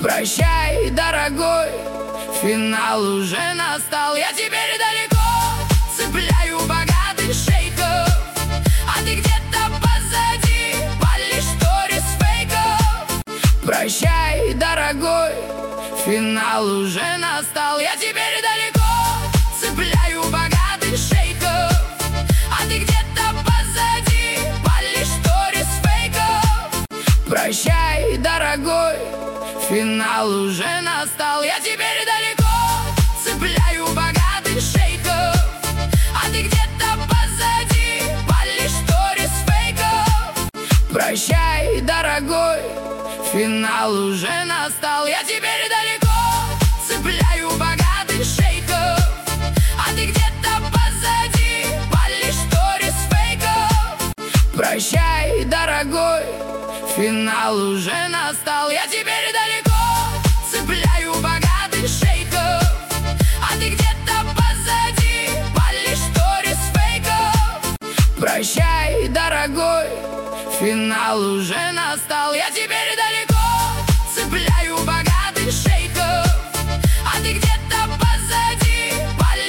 Прощай, дорогой, финал уже настал. Я теперь далеко, цепляю богатых шейхов, а ты где-то позади, палишь сторис фейков. Прощай, дорогой, финал уже настал. Я теперь далеко, цепляю богатых шейхов, а ты где-то позади, палишь сторис фейков. Прощай, дорогой, финал уже настал. Я теперь далеко, цепляю богатых шейхов, а ты где-то позади, палишь сторис фейков. Прощай, дорогой, финал уже настал. Я теперь далеко, цепляю богатых шейхов, а ты где-то позади, палишь сторис фейков. Прощай, дорогой, финал уже настал. Я теперь далеко, цепляю богатых шейхов, а ты где-то позади, палишь сторис фейков. Прощай, дорогой, финал уже настал. Я теперь далеко,